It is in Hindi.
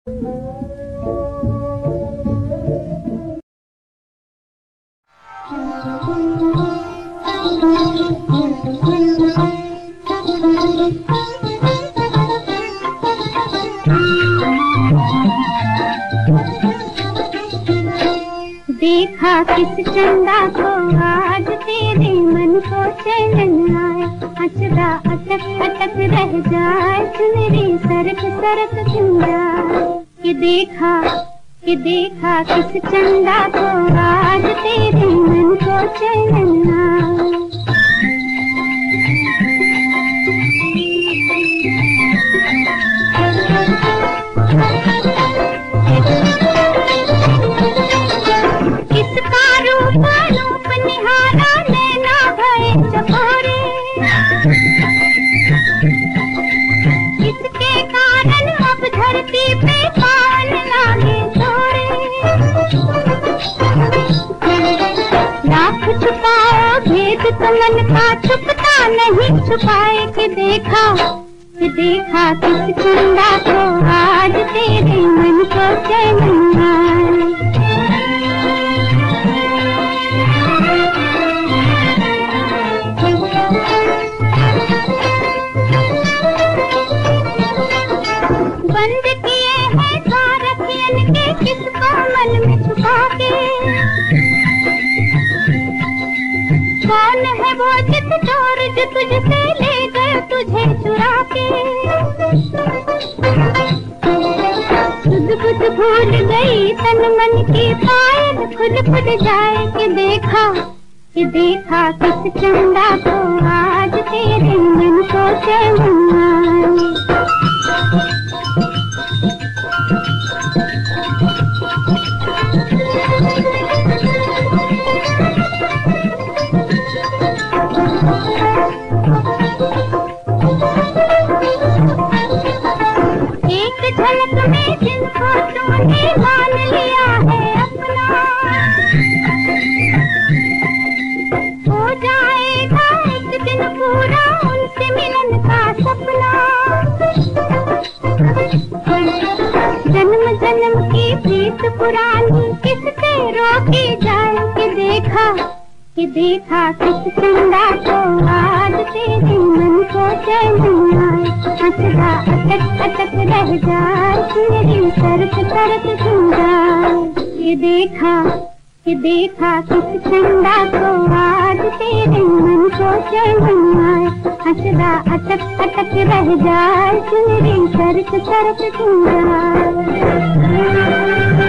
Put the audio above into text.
देखा किस चंदा को आज तेरे मन को चैन आए, अचरा अटक अटक रह जाए सुनरी सरक सरक सुन जाए। कि देखा किस चंदा को आज तेरे मन को चैन आए। इसके कारण अब धरती पे पान लागे थोड़े। लाख छुपाओ भेद तो मन का छुपता नहीं छुपाए। कि देखा किस चंदा को आज तेरे मन को चैन आए। बंद किए हैं द्वार अखियन के किसको मन में छुपा के। कौन है वो चित चोर जो तुझसे ले गए तुझे चुरा के। सुध बुध भूल गई तन मन की पायल खुद खुद जाए। कि देखा किस चंदा को आज तेरे मन को चैन आए। एक झलक में जिनको तूने मान लिया है अपना, हो जाएगा एक दिन पूरा उनसे मिलन का सपना। जन्म जन्म की प्रीत पुरानी किससे रोकी जाए। कि देखा किस चंदा को आज तेरे मन को चैन आए। अचरा अटक अटक रह जाए सुनरी सरक सरक सुन जाए। कि देखा किस चंदा को आज तेरे मन को चैन आए। अचरा अटक अटक रह जाए सुनरी सरक सरक सुन जाए।